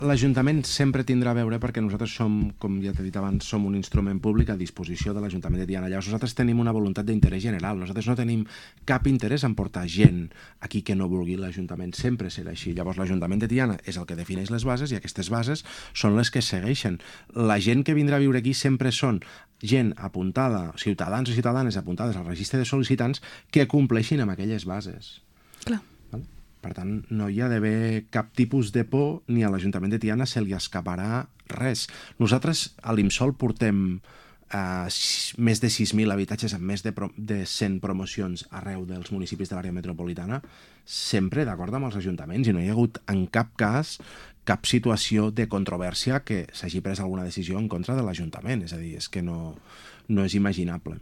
L'Ajuntament sempre tindrà a veure perquè nosaltres som, com ja t'he dit abans, som un instrument públic a disposició de l'Ajuntament de Tiana. Llavors nosaltres tenim una voluntat d'interès general. Nosaltres no tenim cap interès en portar gent aquí que no vulgui l'Ajuntament. Sempre serà així. Llavors l'Ajuntament de Tiana és el que defineix les bases i aquestes bases són les que segueixen. La gent que vindrà a viure aquí sempre són gent apuntada, ciutadans o ciutadanes apuntades al registre de sol·licitants que compleixin amb aquelles bases. Clar. Per tant, no hi ha d'haver cap tipus de por ni a l'Ajuntament de Tiana se li escaparà res. Nosaltres a l'IMSOL portem més de 6.000 habitatges amb més de 100 promocions arreu dels municipis de l'àrea metropolitana, sempre d'acord amb els ajuntaments, i no hi ha hagut en cap cas cap situació de controvèrsia que s'hagi pres alguna decisió en contra de l'Ajuntament. És a dir, és que no és imaginable.